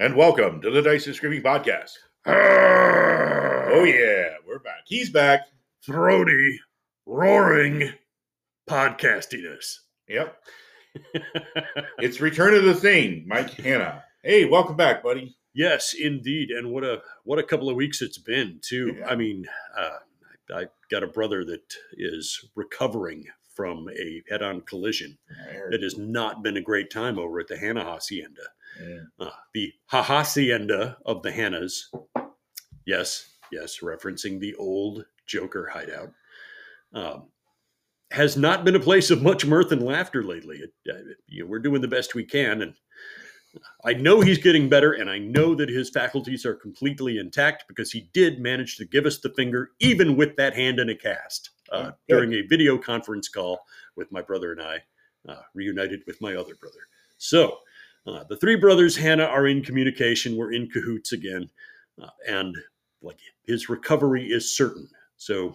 And welcome to the Dice is Screaming Podcast. Oh yeah, we're back. He's back. Throaty, roaring podcastiness. Yep. It's Return of the Thing, Mike Hanna. Hey, welcome back, buddy. Yes, indeed. And what a couple of weeks it's been, too. Yeah. I mean, I got a brother that is recovering from a head-on collision. It has not been a great time over at the Hanna Hacienda. Yeah. The Hacienda of the Hannas. Yes, referencing the old Joker hideout. Has not been a place of much mirth and laughter lately. We're doing the best we can, and I know he's getting better, and I know that his faculties are completely intact because he did manage to give us the finger, even with that hand in a cast, during a video conference call with my brother and I, reunited with my other brother. So the three brothers, Hanna, are in communication. We're in cahoots again, and like his recovery is certain. So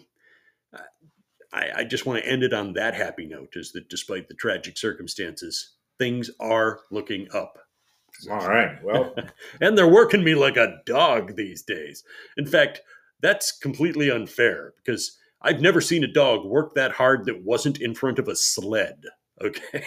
I just want to end it on that happy note, is that despite the tragic circumstances, things are looking up. All right. Well, and they're working me like a dog these days. In fact, that's completely unfair because I've never seen a dog work that hard that wasn't in front of a sled. Okay.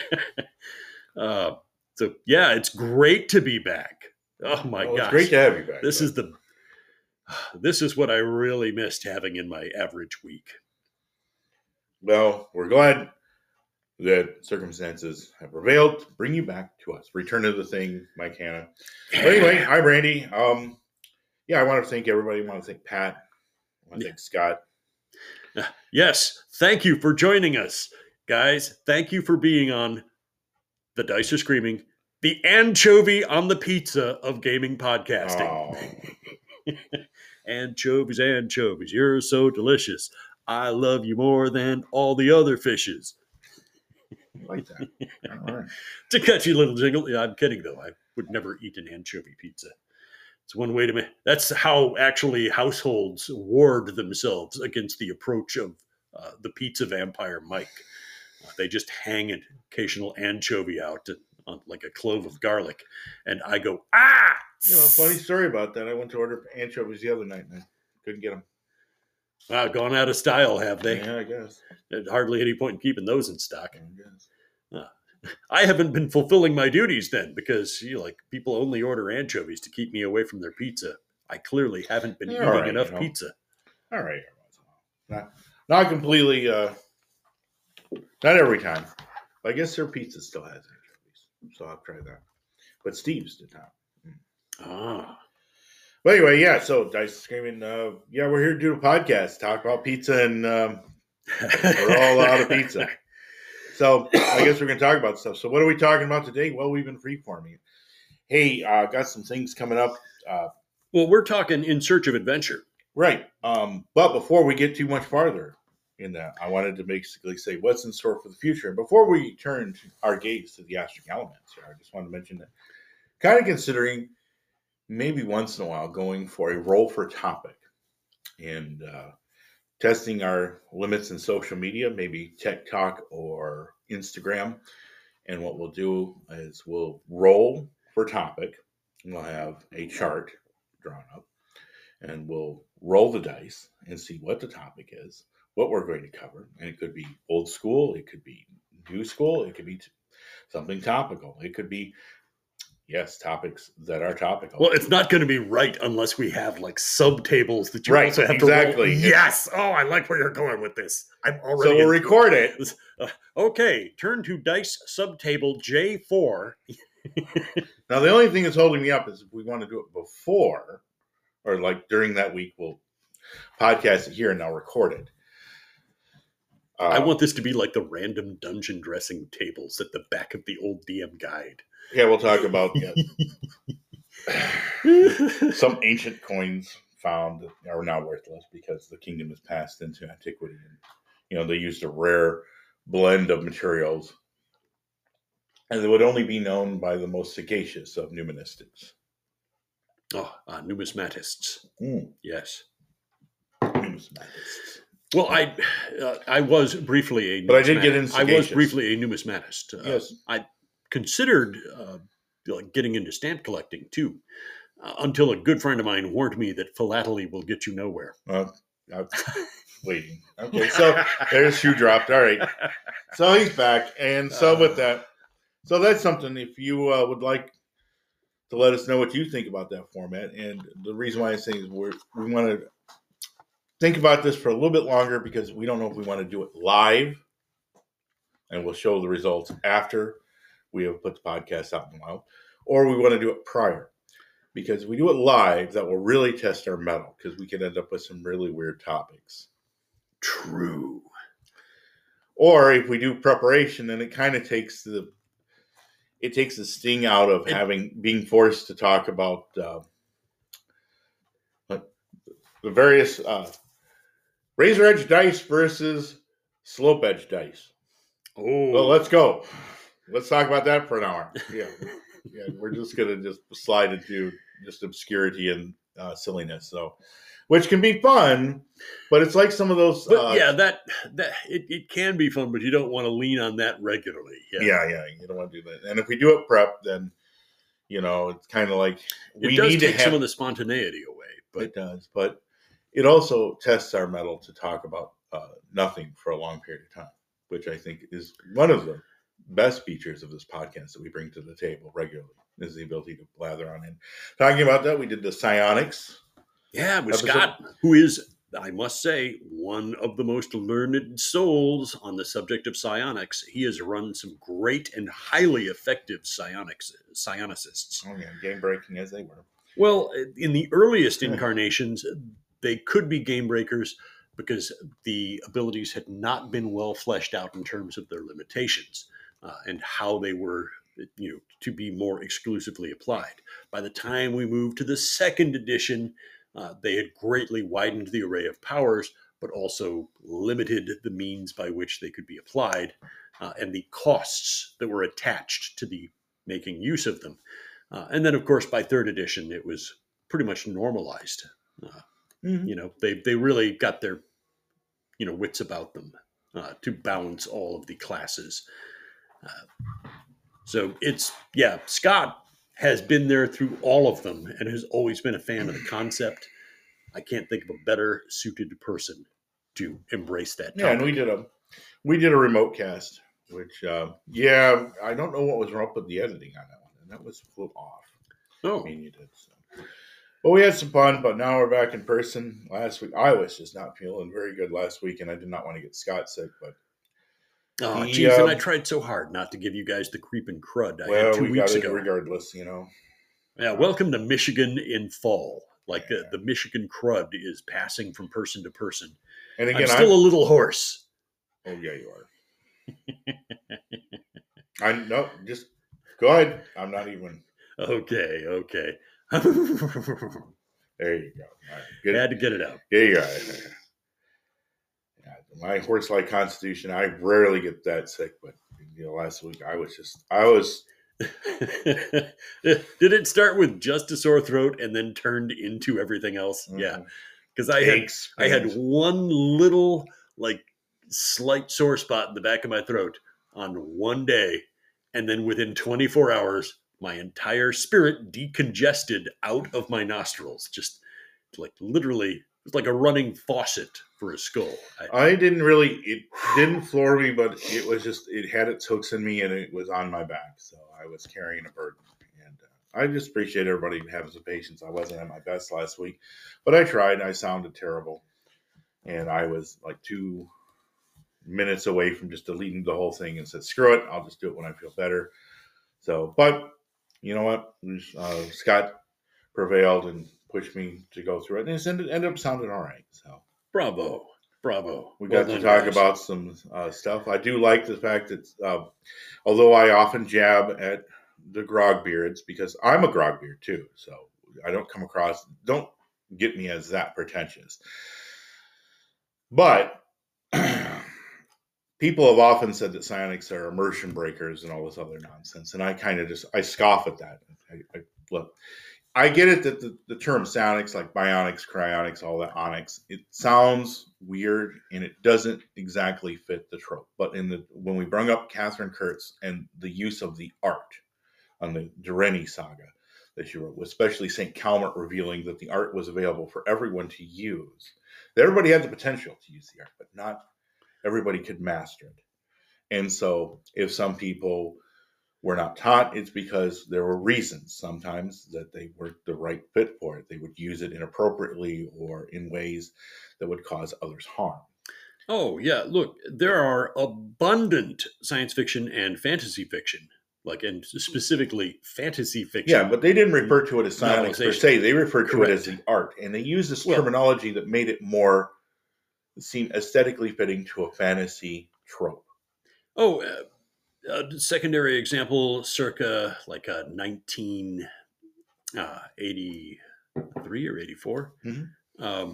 So yeah, it's great to be back. Oh my gosh. It's great to have you back. This is what I really missed having in my average week. Well, we're glad that circumstances have prevailed to bring you back to us. Return to the Thing, Mike Hanna. But anyway, I'm Randy. I want to thank everybody. I want to thank Pat. I want to thank Scott. Yes, thank you for joining us, guys. Thank you for being on The Dice Are Screaming, the anchovy on the pizza of gaming podcasting. Oh. Anchovies, you're so delicious. I love you more than all the other fishes. I like that. All right. It's a catchy little jingle. Yeah, I'm kidding, though. I would never eat an anchovy pizza. It's one way to make. That's how actually households ward themselves against the approach of the pizza vampire Mike. They just hang an occasional anchovy out on like a clove of garlic, and I go, ah! Funny story about that. I went to order anchovies the other night and I couldn't get them. Wow, gone out of style, have they? Yeah, I guess. There's hardly any point in keeping those in stock. I guess. I haven't been fulfilling my duties then because people only order anchovies to keep me away from their pizza. I clearly haven't been eating enough pizza. All right. Not completely, not every time. But I guess their pizza still has anchovies. So I'll try that. But Steve's did not. But anyway, yeah, so Dice Screaming, we're here to do a podcast, talk about pizza, and we're all out of pizza. So I guess we're going to talk about stuff. So what are we talking about today? Well, we've been freeforming. Hey, got some things coming up. Well, we're talking In Search of Adventure. Right. But before we get too much farther in that, I wanted to basically say what's in store for the future. And before we turn our gaze to the Astric Elements, I just want to mention that kind of considering maybe once in a while going for a roll for topic and testing our limits in social media, maybe TikTok or Instagram. And what we'll do is we'll roll for topic. We'll have a chart drawn up and we'll roll the dice and see what the topic is, what we're going to cover. And it could be old school. It could be new school. It could be something topical. It could be topics that are topical. Well, it's not going to be right unless we have subtables that you also have to roll. Yes. Oh, I like where you're going with this. I'm already. So we'll record it. Okay. Turn to dice subtable J4. Now, the only thing that's holding me up is if we want to do it before or during that week, we'll podcast it here and I'll record it. I want this to be like the random dungeon dressing tables at the back of the old DM guide. Yeah, we'll talk about some ancient coins found that are now worthless because the kingdom has passed into antiquity. And, they used a rare blend of materials. And they would only be known by the most sagacious of numismatists. Numismatists. Yes. Numismatists. Well, I was briefly a numismatist. But I did get in sagacious. I was briefly a numismatist. Yes. I considered like getting into stamp collecting too, until a good friend of mine warned me that philately will get you nowhere. I'm waiting. Okay, so there's shoe dropped. All right. So he's back. And so with that, so that's something if you would like to let us know what you think about that format. And the reason why I say is we want to think about this for a little bit longer because we don't know if we want to do it live and we'll show the results after we have put the podcast out in a while, or we want to do it prior. Because if we do it live, that will really test our mettle because we can end up with some really weird topics. True. Or if we do preparation, then it kind of takes the sting out of being forced to talk about the various razor edge dice versus slope edge dice. Oh, well, let's go. Let's talk about that for an hour. Yeah, we're just gonna just slide into just obscurity and silliness. So, which can be fun, but it's like some of those. That it can be fun, but you don't want to lean on that regularly. Yeah, you don't want to do that. And if we do it prep, then it's kind of like it does take some of the spontaneity away. But it does, but it also tests our mettle to talk about nothing for a long period of time, which I think is one of the best features of this podcast that we bring to the table regularly is the ability to blather on. And talking about that, we did the psionics. Yeah, with Scott, who is, I must say, one of the most learned souls on the subject of psionics. He has run some great and highly effective psionicists. Oh yeah, game breaking as they were. Well, in the earliest incarnations, they could be game breakers because the abilities had not been well fleshed out in terms of their limitations and how they were, to be more exclusively applied. By the time we moved to the second edition, they had greatly widened the array of powers, but also limited the means by which they could be applied and the costs that were attached to the making use of them. And then, of course, by third edition, it was pretty much normalized. They really got their, wits about them to balance all of the classes. So Scott has been there through all of them and has always been a fan of the concept. I can't think of a better suited person to embrace that topic. Yeah, and we did a remote cast, which I don't know what was wrong with the editing on that one, and that was flew off. Oh, I mean, you did so. But we had some fun. But now we're back in person. Last week, I was just not feeling very good last week, and I did not want to get Scott sick. But and I tried so hard not to give you guys the creeping crud I had 2 weeks ago. Regardless, Yeah, welcome to Michigan in fall. The Michigan crud is passing from person to person. And again, I'm still a little hoarse. Oh yeah, you are. No, just go ahead. I'm not even. Okay. There you go. All right, good. I had to get it out. Yeah, you got it. My horse-like constitution, I rarely get that sick, but last week I was. Did it start with just a sore throat and then turned into everything else? Mm-hmm. Yeah, because I had one little slight sore spot in the back of my throat on one day, and then within 24 hours, my entire spirit decongested out of my nostrils. Just literally, it's like a running faucet for a skull. It didn't floor me, but it was just, it had its hooks in me and it was on my back. So I was carrying a burden. And I just appreciate everybody having some patience. I wasn't at my best last week, but I tried. I sounded terrible. And I was 2 minutes away from just deleting the whole thing and said, screw it. I'll just do it when I feel better. So, but you know what? Scott prevailed and pushed me to go through it, and it ended up sounding all right. So, bravo! We got to talk about some stuff. I do like the fact that, although I often jab at the grog beards because I'm a grog beard too, so I don't come across. Don't get me as that pretentious, but people have often said that psionics are immersion breakers and all this other nonsense, and I kind of I scoff at that. Look. I get it that the term psionics, like bionics, cryonics, all that onyx, it sounds weird and it doesn't exactly fit the trope. But when we bring up Catherine Kurtz and the use of the art on the Durrani saga that she wrote, especially St. Calmert revealing that the art was available for everyone to use. Everybody had the potential to use the art, but not everybody could master it. And so if some people were not taught, it's because there were reasons sometimes that they weren't the right fit for it. They would use it inappropriately or in ways that would cause others harm. Oh, yeah. Look, there are abundant science fiction and fantasy fiction, and specifically fantasy fiction. Yeah, but they didn't refer to it as psionics per se. They referred to it as the art. And they used this terminology that made it more seem aesthetically fitting to a fantasy trope. Oh, a secondary example, circa 1983 or 84. Mm-hmm.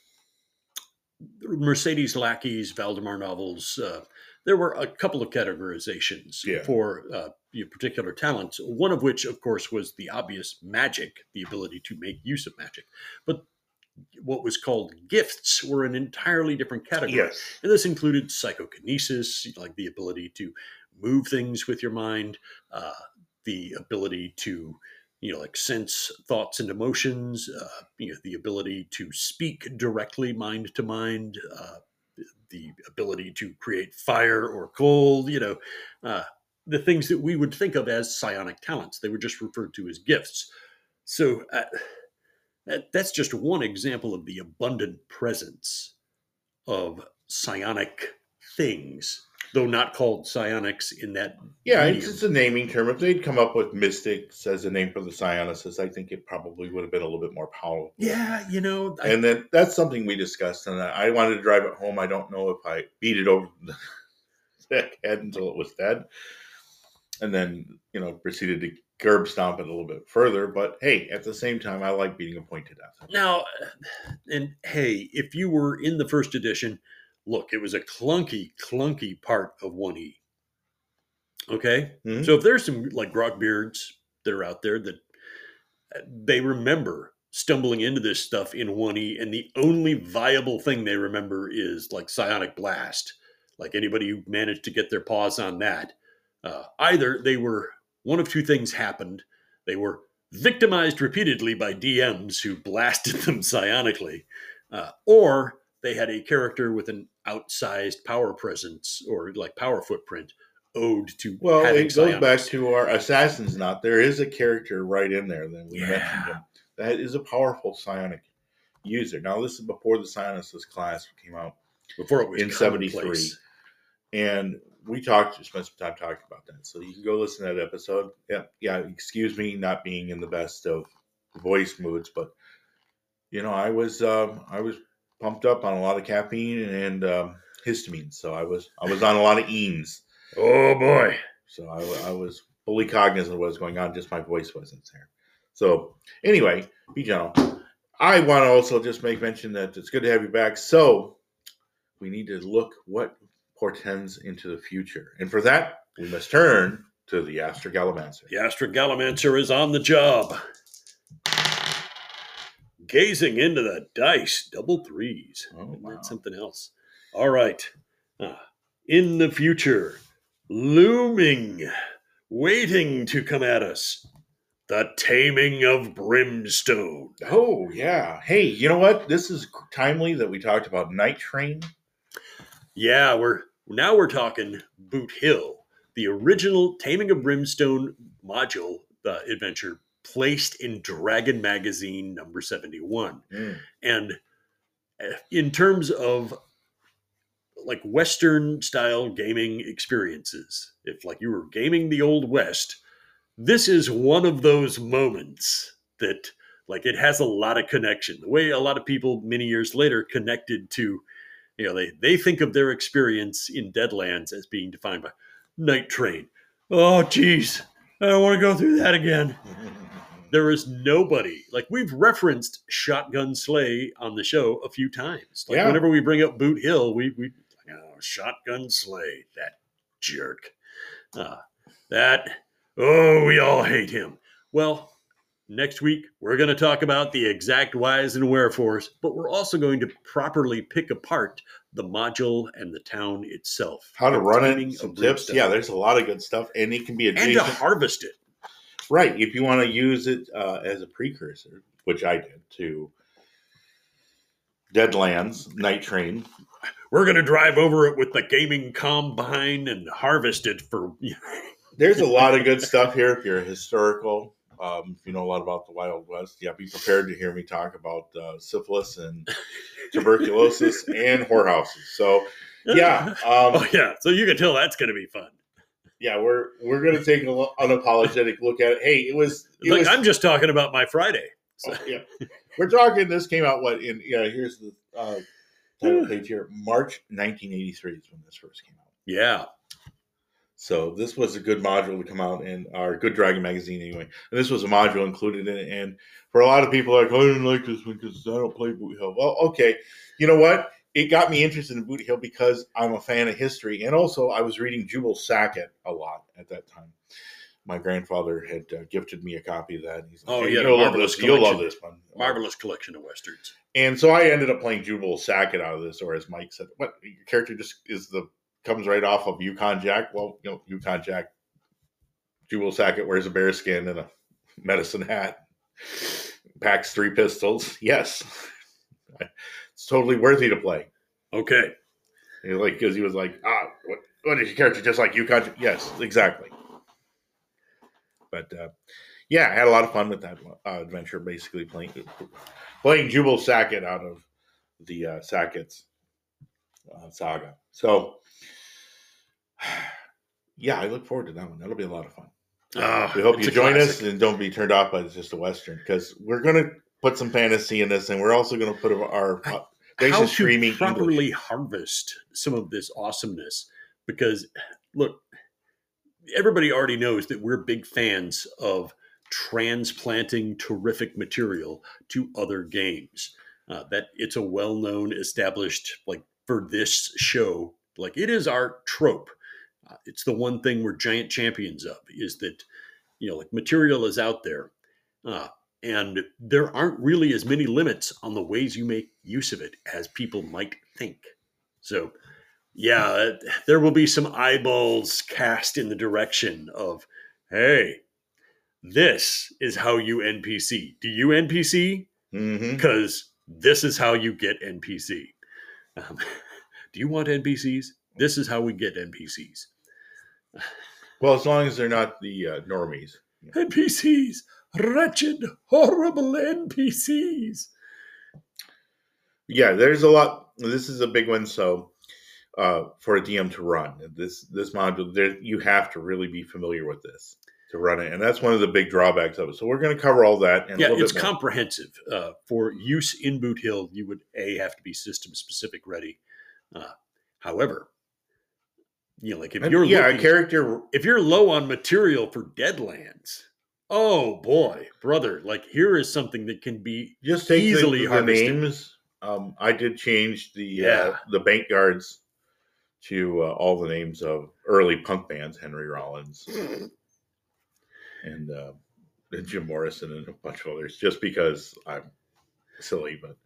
Mercedes Lackey's Valdemar novels. There were a couple of categorizations for particular talents, one of which, of course, was the obvious magic, the ability to make use of magic. But what was called gifts were an entirely different category. Yes. And this included psychokinesis, like the ability to move things with your mind, the ability to sense thoughts and emotions, the ability to speak directly mind to mind, the ability to create fire or cold, the things that we would think of as psionic talents. They were just referred to as gifts. So that's just one example of the abundant presence of psionic things, though not called psionics in that. Yeah, it's a naming term. If they'd come up with mystics as a name for the psionicists, I think it probably would have been a little bit more powerful. Yeah, and then that's something we discussed, and I wanted to drive it home. I don't know if I beat it over the head until it was dead, and then proceeded to curb stomp it a little bit further. But hey, at the same time, I like beating a point to death. Now, and hey, if you were in the first edition, look, it was a clunky part of 1E. Okay? Mm-hmm. So if there's some grogbeards that are out there that they remember stumbling into this stuff in 1E, and the only viable thing they remember is psionic blast, anybody who managed to get their paws on that, either they were, one of two things happened. They were victimized repeatedly by DMs who blasted them psionically, or they had a character with an outsized power presence or power footprint owed to. Well, it goes psionics. back to our Assassin's Knot. There is a character right in there that we mentioned him. That is a powerful psionic user. Now, this is before the Psionicist class came out. Before it was in 73. And we spent some time talking about that. So you can go listen to that episode. Yeah. Excuse me, not being in the best of voice moods, but I was pumped up on a lot of caffeine and histamine. So I was on a lot of EAMs. Oh boy! So I was fully cognizant of what was going on. Just my voice wasn't there. So anyway, be gentle. I want to also just make mention that it's good to have you back. So we need to look what portends into the future. And for that, we must turn to the Astrogalomancer. The Astrogalomancer is on the job. Gazing into the dice, double threes. Oh, wow. That's something else. All right. In the future, looming, waiting to come at us, the Taming of Brimstone. Oh, yeah. Hey, you know what? This is timely that we talked about Night Train. Yeah, we're talking Boot Hill, the original Taming of Brimstone module adventure placed in Dragon Magazine number 71. And in terms of Western style gaming experiences, if you were gaming the Old West, this is one of those moments that it has a lot of connection. The way a lot of people many years later connected to, they think of their experience in Deadlands as being defined by Night Train. Oh, geez, I don't want to go through that again. There is nobody, we've referenced Shotgun Sleigh on the show a few times. Whenever we bring up Boot Hill, we Shotgun Sleigh, that jerk. We all hate him. Well, next week, we're going to talk about the exact whys and wherefores, but we're also going to properly pick apart the module and the town itself. How to run it, some tips. Yeah, there's a lot of good stuff, and it can be adjacent. And to harvest it. Right. If you want to use it as a precursor, which I did to Deadlands, Night Train. We're going to drive over it with the gaming combine and harvest it for. There's a lot of good stuff here. If you're historical, if you know a lot about the Wild West, yeah, be prepared to hear me talk about syphilis and tuberculosis and whorehouses. So, yeah. Oh, yeah. So you can tell that's going to be fun. Yeah, we're going to take an unapologetic look at it. Hey, it was I'm just talking about my Friday. So. Oh, yeah, we're talking. This came out here's the title page here. March 1983 is when this first came out. Yeah. So this was a good module to come out in our Good Dragon magazine anyway. And this was a module included in it. And for a lot of people, like, I didn't like this one because I don't play Boot Hill. Well, okay, you know what? It got me interested in Boot Hill because I'm a fan of history, and also I was reading Jubal Sackett a lot at that time. My grandfather had gifted me a copy of that. And he's like, hey, you'll love this one. Marvelous collection of Westerns. And so I ended up playing Jubal Sackett out of this, or as Mike said, what your character just comes right off of Yukon Jack. Well, Yukon Jack, Jubal Sackett wears a bearskin and a medicine hat, packs 3 pistols. Yes. It's totally worthy to play. Okay. Because he was like, what is your character just like Yukon Jack? Yes, exactly. But I had a lot of fun with that adventure. Basically, playing Jubal Sackett out of the Sackett's saga. So, I look forward to that one. That'll be a lot of fun. We hope you join us and don't be turned off by it's just a Western, because we're going to put some fantasy in this, and we're also going to put our how to properly harvest some of this awesomeness. Because look, everybody already knows that we're big fans of transplanting terrific material to other games. That it's a well-known, established, like for this show, like it is our trope. It's the one thing we're giant champions of, is that, like material is out there. And there aren't really as many limits on the ways you make use of it as people might think. So, there will be some eyeballs cast in the direction of, hey, this is how you NPC. Do you NPC? Because this is how you get NPC. Do you want NPCs? This is how we get NPCs. Well, as long as they're not the normies. NPCs. Wretched, horrible NPCs. Yeah, there's a lot. This is a big one. So, for a DM to run this module, you have to really be familiar with this to run it, and that's one of the big drawbacks of it. So, we're going to cover all that. And it's comprehensive. For use in Boot Hill, you would have to be system specific ready. However, like if you're if you're low on material for Deadlands. Oh boy, brother! Like here is something that can be just take easily the names. I did change the bank guards to all the names of early punk bands: Henry Rollins and Jim Morrison and a bunch of others. Just because I'm silly, but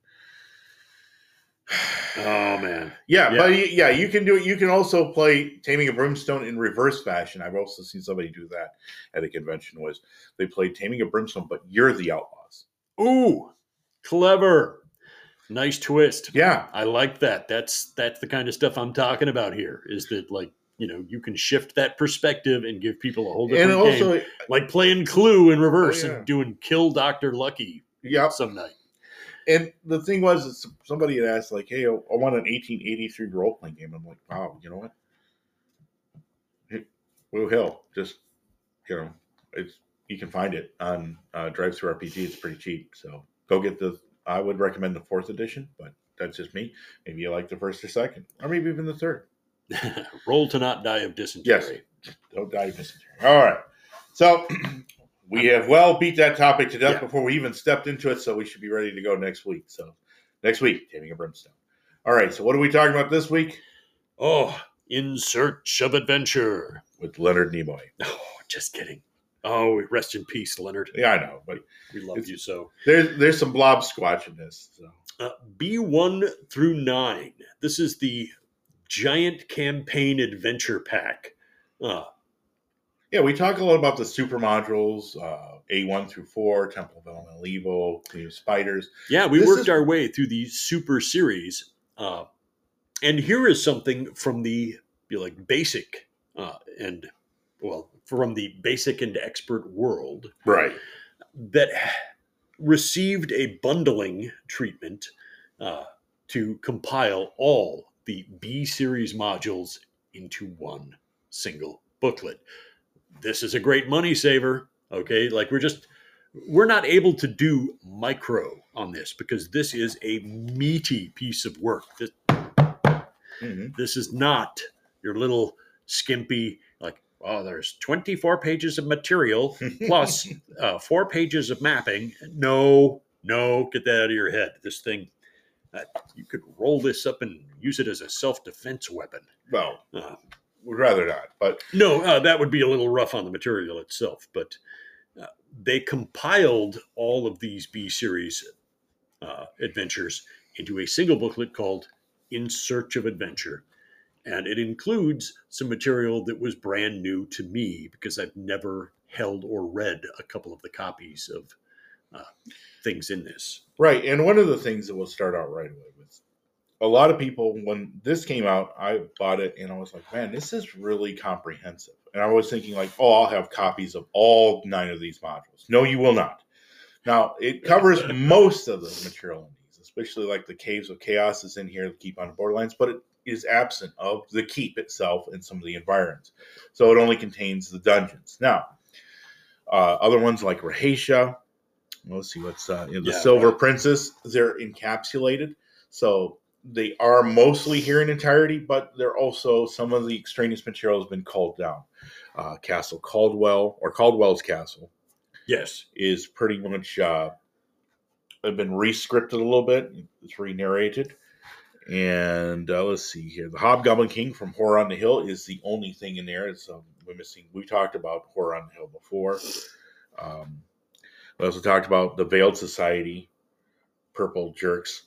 oh man, but you can do it. You can also play Taming a Brimstone in reverse fashion. I've also seen somebody do that at a convention. Was they played Taming a Brimstone, but you're the outlaws. Ooh, clever, nice twist. Yeah, I like that. That's the kind of stuff I'm talking about here. Is that you can shift that perspective and give people a whole different game, like playing Clue in reverse and doing Kill Dr. Lucky. Some night. And the thing was, somebody had asked, like, hey, I want an 1883 role-playing game. I'm like, wow, you know what? Blue Hill, just, you can find it on Drive-Thru RPG. It's pretty cheap. So go get I would recommend the 4th edition, but that's just me. Maybe you like the 1st or 2nd, or maybe even the 3rd. Roll to not die of dysentery. Yes, don't die of dysentery. All right. So we have beat that topic to death before we even stepped into it, so we should be ready to go next week. So next week, Taming a Brimstone. All right, so what are we talking about this week? Oh, In Search of Adventure. With Leonard Nimoy. Oh, just kidding. Oh, rest in peace, Leonard. Yeah, I know, but we love you so. There's some blob squatch in this. So. B1 through 9. This is the Giant Campaign Adventure Pack. Yeah, we talk a lot about the super modules, A1 through 4, Temple of Elemental Evil, Queen of Spiders. Yeah, we This worked is our way through the super series. And here is something from the basic and from the basic and expert world right. that received a bundling treatment uh, to compile all the B series modules into one single booklet. This is a great money saver. Okay, like we're not able to do micro on this because this is a meaty piece of work. This is not your little skimpy, like, oh, there's 24 pages of material plus 4 pages of mapping. No, get that out of your head. This thing, you could roll this up and use it as a self-defense weapon. Well, would rather not, but no, that would be a little rough on the material itself. But they compiled all of these B series adventures into a single booklet called In Search of Adventure. And it includes some material that was brand new to me because I've never held or read a couple of the copies of things in this. Right. And one of the things that we'll start out right away with, a lot of people, when this came out, I bought it and I was like, man, this is really comprehensive. And I was thinking like, oh, I'll have copies of all 9 of these modules. No, you will not. Now, it covers most of the material in these, especially like the Caves of Chaos is in here, the Keep on the Borderlands, but it is absent of the keep itself and some of the environs. So it only contains the dungeons. Now, other ones like Rahatia, let's see what's the Silver Princess, they're encapsulated. So they are mostly here in entirety, but they're also some of the extraneous material has been culled down. Castle Caldwell, or Caldwell's Castle, yes, is pretty much been re-scripted a little bit. It's re-narrated. And let's see here. The Hobgoblin King from Horror on the Hill is the only thing in there. It's we're missing. We talked about Horror on the Hill before. We also talked about the Veiled Society, Purple Jerks,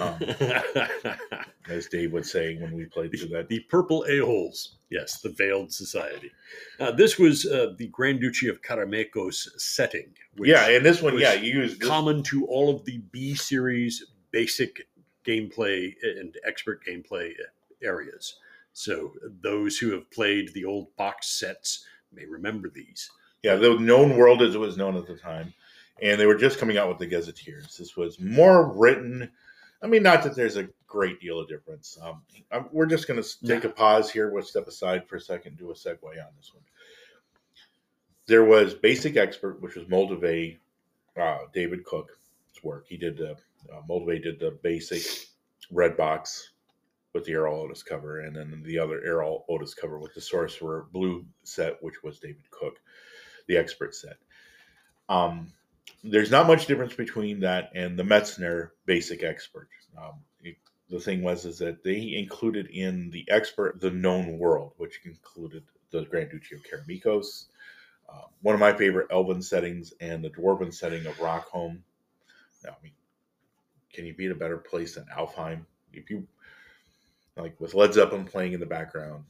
as Dave would say when we played through that. The Purple A-Holes. Yes, the Veiled Society. This was the Grand Duchy of Karameikos setting. Which and this one, you used common to all of the B series basic gameplay and expert gameplay areas. So those who have played the old box sets may remember these. Yeah, the known world as it was known at the time. And they were just coming out with the Gazetteers. This was more written. I mean, not that there's a great deal of difference. We're just going to take a pause here. We'll step aside for a second, do a segue on this one. There was Basic Expert, which was Moldave David Cook's work. He did Moldave did the basic red box with the Errol Otis cover, and then the other Errol Otis cover with the Sorcerer Blue set, which was David Cook, the expert set. There's not much difference between that and the Metzner Basic Expert. The thing is that they included in the expert the known world, which included the Grand Duchy of Karameikos, one of my favorite Elven settings, and the Dwarven setting of Rockholm. Now, I mean, can you beat a better place than Alfheim? If you like with Led Zeppelin playing in the background.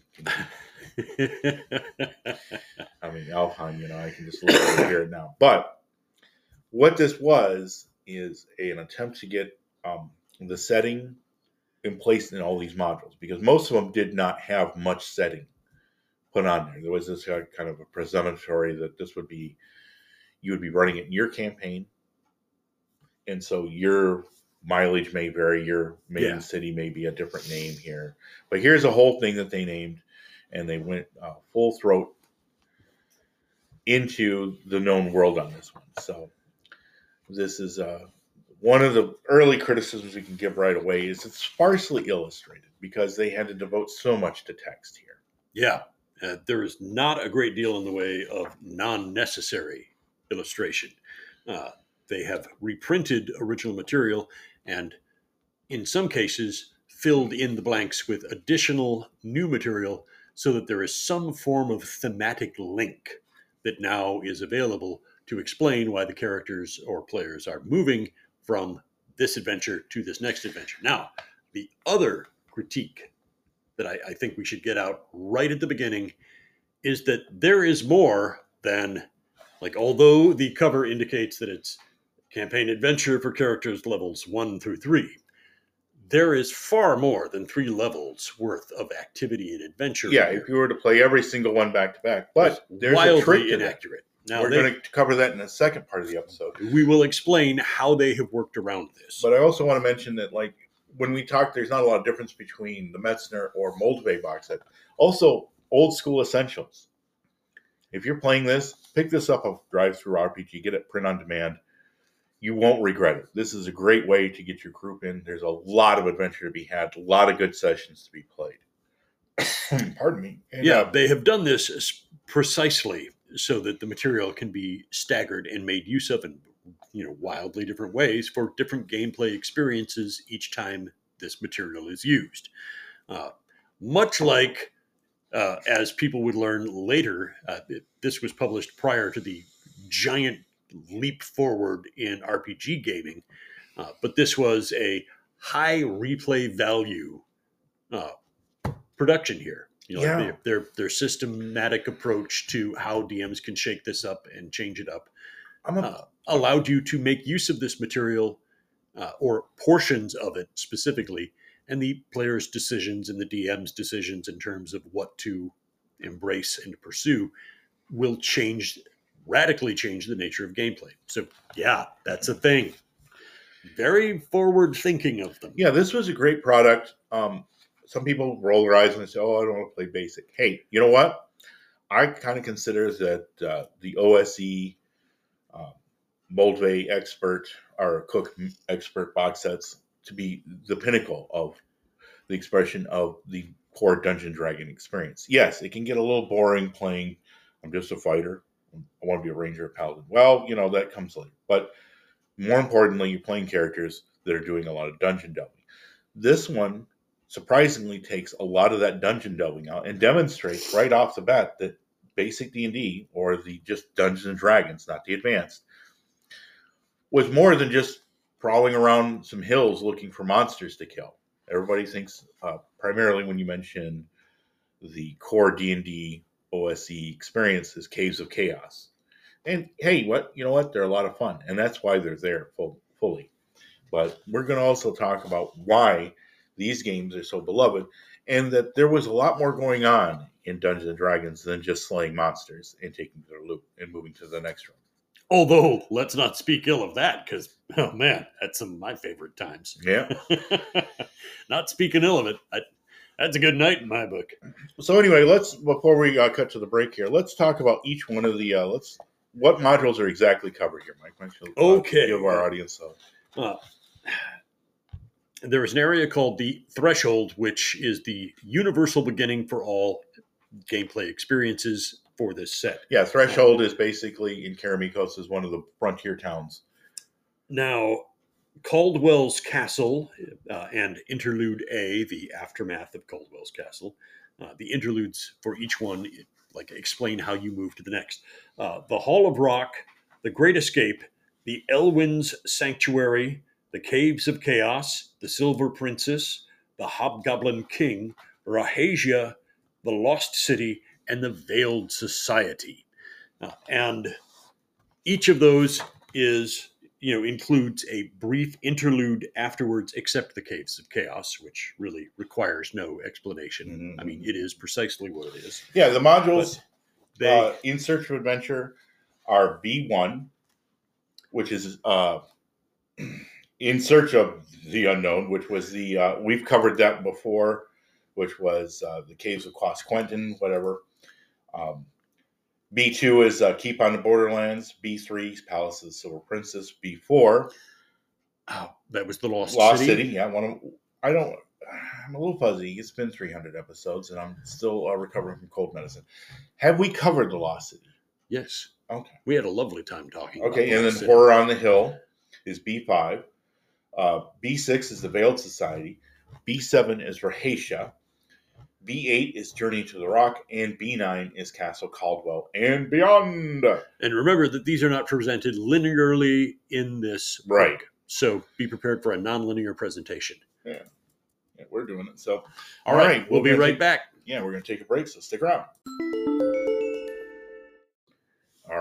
I mean, Alfheim, I can just literally hear it now. But what this was is an attempt to get the setting in place in all these modules, because most of them did not have much setting put on there. There was this kind of a presumptory that this would be, you would be running it in your campaign, and so your mileage may vary. Your main city may be a different name here, but here's a whole thing that they named, and they went full throat into the known world on this one. So this is one of the early criticisms we can give right away is it's sparsely illustrated because they had to devote so much to text here. Yeah, there is not a great deal in the way of non-necessary illustration. They have reprinted original material and, in some cases, filled in the blanks with additional new material so that there is some form of thematic link that now is available to explain why the characters or players are moving from this adventure to this next adventure. Now, the other critique that I think we should get out right at the beginning is that there is more than, like, although the cover indicates that it's campaign adventure for characters levels 1 through 3, there is far more than 3 levels worth of activity and adventure. Yeah, here. if you were to play every single one back to back. But there's wildly a trick to that. inaccurate. Now We're going to cover that in the second part of the episode. We will explain how they have worked around this. But I also want to mention that, like, when we talk, there's not a lot of difference between the Metzner or Moldave box set. Also, old school essentials. If you're playing this, pick this up off Drive-Thru RPG, get it print on demand. You won't regret it. This is a great way to get your group in. There's a lot of adventure to be had, a lot of good sessions to be played. Pardon me. And, they have done this precisely so that the material can be staggered and made use of in wildly different ways for different gameplay experiences each time this material is used. Much like, as people would learn later, this was published prior to the giant leap forward in RPG gaming, but this was a high replay value production here. Their systematic approach to how DMs can shake this up and change it up allowed you to make use of this material, or portions of it specifically, and the player's decisions and the DM's decisions in terms of what to embrace and pursue will radically change the nature of gameplay. So, yeah, that's a thing. Very forward thinking of them. Yeah, this was a great product. Some people roll their eyes and say, "Oh, I don't want to play basic." Hey, you know what? I kind of consider that the OSE, Moldave Expert, or Cook Expert box sets to be the pinnacle of the expression of the core Dungeon Dragon experience. Yes, it can get a little boring playing, I'm just a fighter, I want to be a ranger or paladin. Well, that comes later. But more importantly, you're playing characters that are doing a lot of dungeon delving. This one surprisingly takes a lot of that dungeon delving out and demonstrates right off the bat that basic D&D, or the just Dungeons and Dragons, not the advanced, was more than just crawling around some hills looking for monsters to kill. Everybody thinks, primarily when you mention the core D&D OSE experience, is Caves of Chaos. And hey, you know what? They're a lot of fun, and that's why they're there fully. But we're going to also talk about why these games are so beloved, and that there was a lot more going on in Dungeons and Dragons than just slaying monsters and taking their loot and moving to the next room. Although, let's not speak ill of that, because, oh man, that's some of my favorite times. Yeah. Not speaking ill of it. That's a good night in my book. So anyway, before we cut to the break here, let's talk about each one of the, what modules are exactly covered here, Mike? Okay. Give our audience there is an area called the Threshold, which is the universal beginning for all gameplay experiences for this set. Yeah, Threshold is basically in Karamikos, is one of the frontier towns. Now, Caldwell's Castle and Interlude A, the aftermath of Caldwell's Castle, the interludes for each one explain how you move to the next. The Hall of Rock, the Great Escape, the Elwyn's Sanctuary, the Caves of Chaos, the Silver Princess, the Hobgoblin King, Rahasia, the Lost City, and the Veiled Society. And each of those includes a brief interlude afterwards, except the Caves of Chaos, which really requires no explanation. Mm-hmm. I mean, it is precisely what it is. Yeah, the modules in Search of Adventure are B1, which is In Search of the Unknown, which was we've covered that before, which was the Caves of Quas Quentin, whatever. B2 is Keep on the Borderlands. B3 is Palace of the Silver Princess. B4, that was the Lost City. Yeah, I'm a little fuzzy. It's been 300 episodes, and I'm still recovering from cold medicine. Have we covered the Lost City? Yes. Okay. We had a lovely time talking. Okay, and then Horror on the Hill is B5. B6 is the Veiled Society. B7 is Rahasia. B8 is Journey to the Rock, and B9 is Castle Caldwell and Beyond. And remember that these are not presented linearly in this right book, so be prepared for a non-linear presentation. Yeah, we're doing it. So, all right, we'll be right back. Yeah, we're going to take a break, so stick around.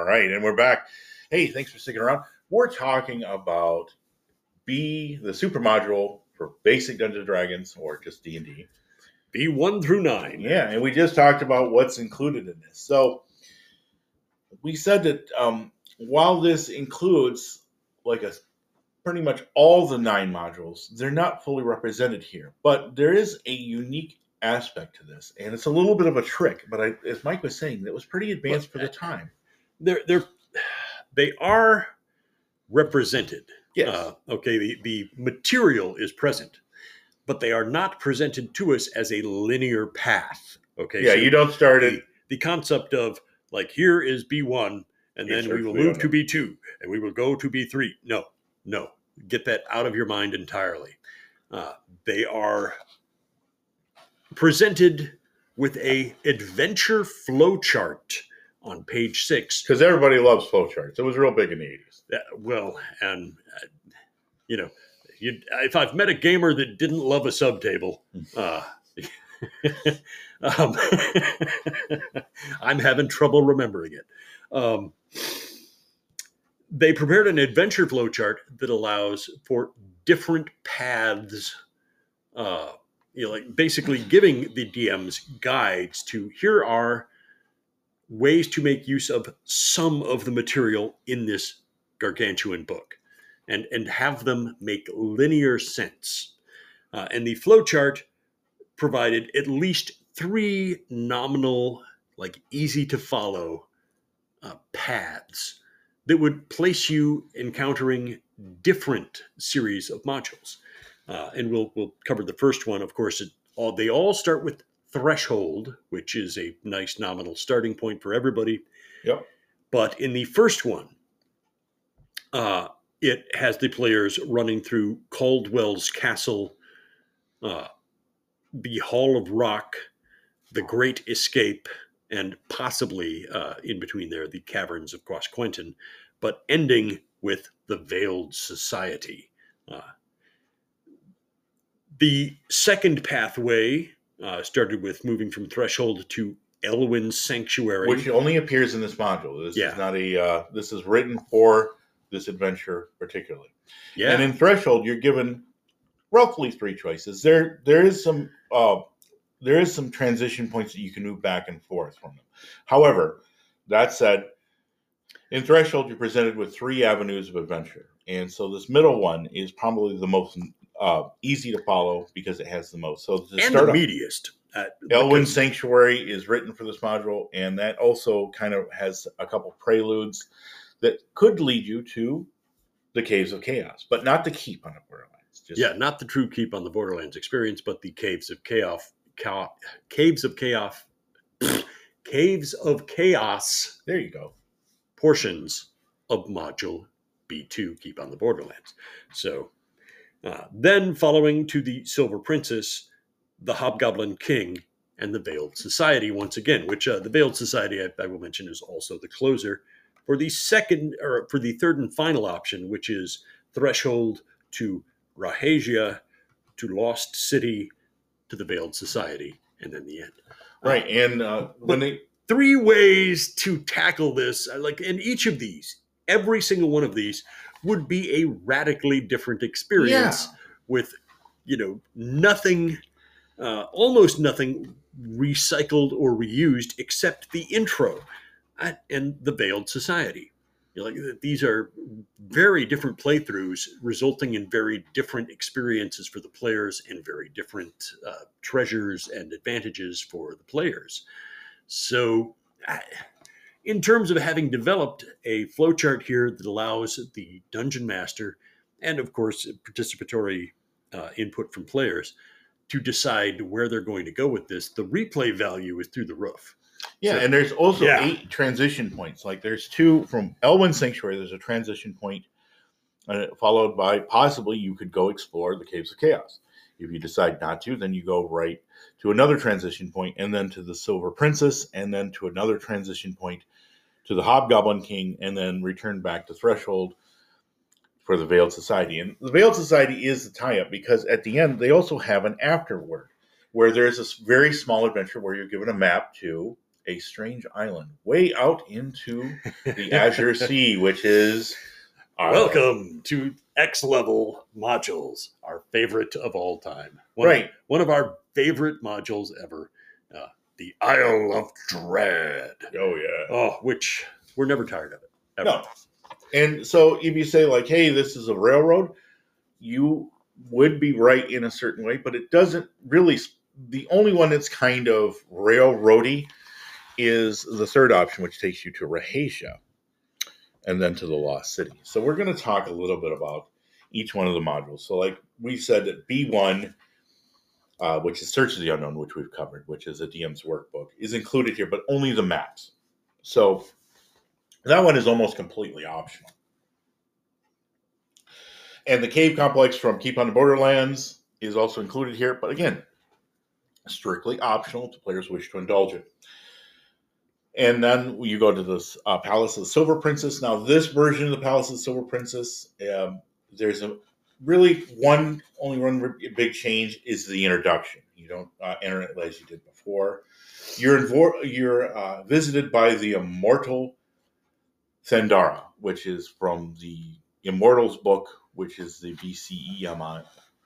All right, and we're back. Hey, thanks for sticking around. We're talking about the super module for basic Dungeons & Dragons, or just D&D. B1 through 9. Yeah, and we just talked about what's included in this. So we said that while this includes like pretty much all the 9 modules, they're not fully represented here. But there is a unique aspect to this, and it's a little bit of a trick. But as Mike was saying, that was pretty advanced for the time. They are represented. Yes. Okay, the material is present, but they are not presented to us as a linear path. Okay. Yeah, so you don't start it. The concept of like, here is B1, and then we will move to B2, and we will go to B3. No. Get that out of your mind entirely. They are presented with a adventure flowchart on page 6. Because everybody loves flowcharts. It was real big in the 80s. If I've met a gamer that didn't love a subtable, I'm having trouble remembering it. They prepared an adventure flowchart that allows for different paths, like basically giving the DMs guides to, here are ways to make use of some of the material in this gargantuan book and have them make linear sense. And the flowchart provided at least 3 nominal, like easy to follow paths that would place you encountering different series of modules. And we'll cover the first one. Of course, they all start with Threshold, which is a nice nominal starting point for everybody. Yep. But in the first one, it has the players running through Caldwell's Castle, the Hall of Rock, the Great Escape, and possibly in between there, the Caverns of Quasquentin, but ending with the Veiled Society. The second pathway started with moving from Threshold to Elwyn's Sanctuary, which only appears in this module. This is not a. This is written for this adventure particularly. Yeah. And in Threshold, you're given roughly 3 choices. There is some transition points that you can move back and forth from them. However, that said, in Threshold, you're presented with 3 avenues of adventure, and so this middle one is probably the most easy to follow because it has the most. So to and start the meatiest. Elwyn's Sanctuary is written for this module, and that also kind of has a couple preludes that could lead you to the Caves of Chaos, but not the Keep on the Borderlands. Not the true Keep on the Borderlands experience, but the Caves of Chaos. Caves of Chaos. Caves of Chaos. There you go. Portions of Module B2, Keep on the Borderlands. So then following to the Silver Princess, the Hobgoblin King, and the Veiled Society once again, which the Veiled Society, I will mention, is also the closer for the third and final option, which is Threshold to Rahasia, to Lost City, to the Veiled Society, and then the end. Right, and when they 3 ways to tackle this, and each of these, every single one of these, would be a radically different experience with, nothing, almost nothing recycled or reused except the intro and the Veiled Society. These are very different playthroughs, resulting in very different experiences for the players and very different treasures and advantages for the players. So, in terms of having developed a flowchart here that allows the Dungeon Master and, of course, participatory input from players to decide where they're going to go with this, the replay value is through the roof. Yeah, and there's also 8 transition points. Like there's 2 from Elwyn's Sanctuary. There's a transition point followed by possibly you could go explore the Caves of Chaos. If you decide not to, then you go right to another transition point, and then to the Silver Princess, and then to another transition point to the Hobgoblin King, and then return back to Threshold for the Veiled Society. And the Veiled Society is the tie-up because at the end, they also have an afterword where there's this very small adventure where you're given a map to a strange island way out into the Azure Sea, which is welcome to X level modules, our favorite of all time. One of our favorite modules ever, the Isle of Dread. Oh yeah. Oh, which we're never tired of it. Ever. No. And so if you say like, hey, this is a railroad, you would be right in a certain way, but it doesn't really. The only one that's kind of railroady is the third option, which takes you to Rahasia and then to the Lost City. So we're going to talk a little bit about each one of the modules. So like we said that B1, which is Search of the Unknown, which we've covered, which is a DM's workbook, is included here, but only the maps. So that one is almost completely optional. And the cave complex from Keep on the Borderlands is also included here, but again, strictly optional to players who wish to indulge it. And then you go to this Palace of the Silver Princess. Now, this version of the Palace of the Silver Princess, there's only one big change is the introduction. You don't enter it as you did before. You're visited by the immortal Thendara, which is from the Immortals book, which is the BECMI,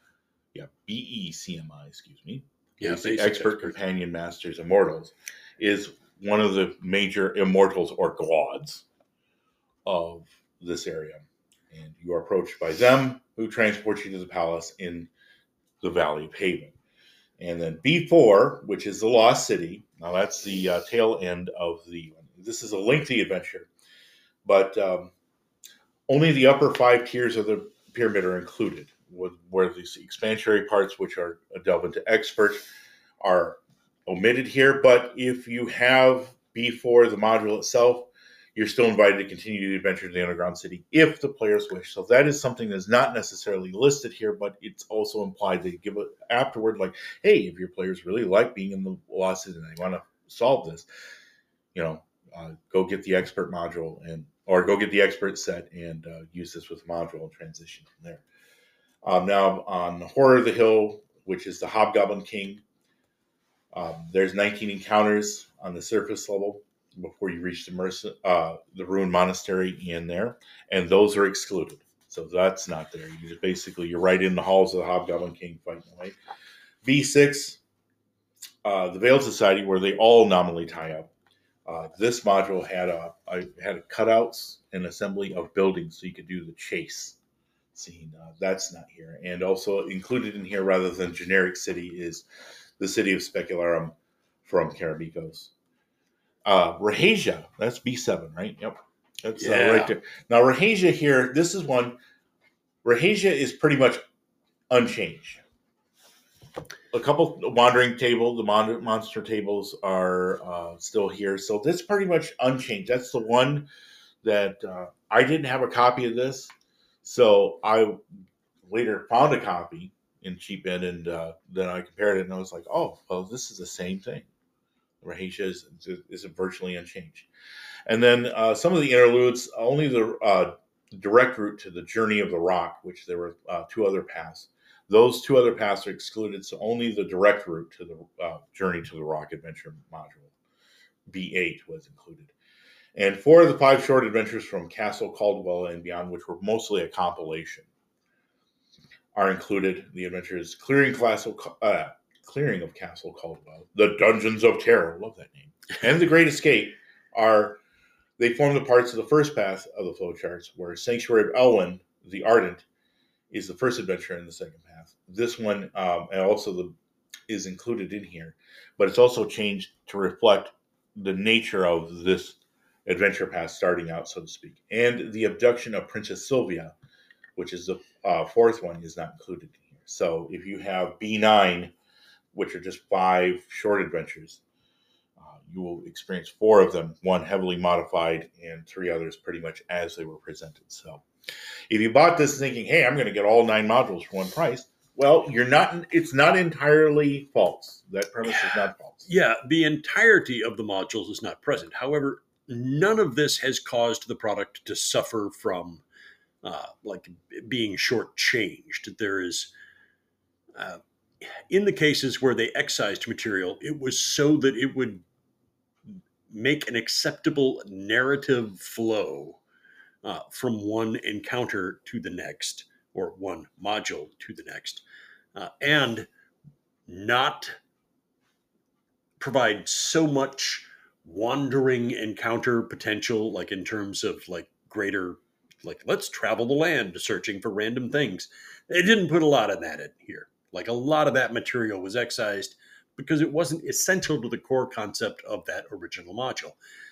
excuse me. Basic Expert Companion Masters Immortals is one of the major immortals or gods of this area. And you are approached by them, who transport you to the palace in the Valley of Haven. And then B4, which is the Lost City. Now that's the tail end of this is a lengthy adventure, but only the upper 5 tiers of the pyramid are included, where these expansionary parts, which are a delve into expert, are omitted here. But if you have B4, the module itself, you're still invited to continue the adventure to the underground city if the players wish. So that is something that's not necessarily listed here, but it's also implied they give it afterward, like, hey, if your players really like being in the Lost City and they want to solve this, go get the expert module or go get the expert set and use this with the module and transition from there. Now on Horror of the Hill, which is the Hobgoblin King, there's 19 encounters on the surface level before you reach the ruined monastery in there, and those are excluded. So that's not there. You're right in the halls of the Hobgoblin King fighting away. B6, the Veiled Society, where they all nominally tie up. This module had cutouts and assembly of buildings, so you could do the chase scene. That's not here, and also included in here, rather than generic city, is the city of Specularum from Karabikos. Rahasia, that's B7, right? Yep, that's right there. Now Rahasia here, this is one. Rahasia is pretty much unchanged. A couple wandering tables, the monster tables are still here. So that's pretty much unchanged. That's the one that I didn't have a copy of this. So I later found a copy in Cheap Inn, and then I compared it, and I was like, oh, well, this is the same thing. Rahasia is virtually unchanged. And then some of the interludes, only the direct route to the Journey of the Rock, which there were 2 other paths. Those 2 other paths are excluded, so only the direct route to the Journey to the Rock adventure module, B8, was included. And 4 of the 5 short adventures from Castle Caldwell and beyond, which were mostly a compilation, are included. The adventures Clearing of Castle Caldwell, The Dungeons of Terror, love that name, and The Great Escape they form the parts of the first path of the flowcharts, where Sanctuary of Elwyn, the Ardent, is the first adventure in the second path. This one and also is included in here, but it's also changed to reflect the nature of this adventure path starting out, so to speak. And the abduction of Princess Sylvia, which is the 4th one, is not included in here. So if you have B9, which are just 5 short adventures, you will experience 4 of them, 1 heavily modified and 3 others pretty much as they were presented. So if you bought this thinking, hey, I'm going to get all 9 modules for one price, well, it's not entirely false. That premise is not false. Yeah, the entirety of the modules is not present. However, none of this has caused the product to suffer from being shortchanged. There is, in the cases where they excised material, it was so that it would make an acceptable narrative flow from one encounter to the next, or one module to the next, and not provide so much wandering encounter potential, like in terms of like greater, like let's travel the land searching for random things. They didn't put a lot of that in here. Like a lot of that material was excised because it wasn't essential to the core concept of that original module.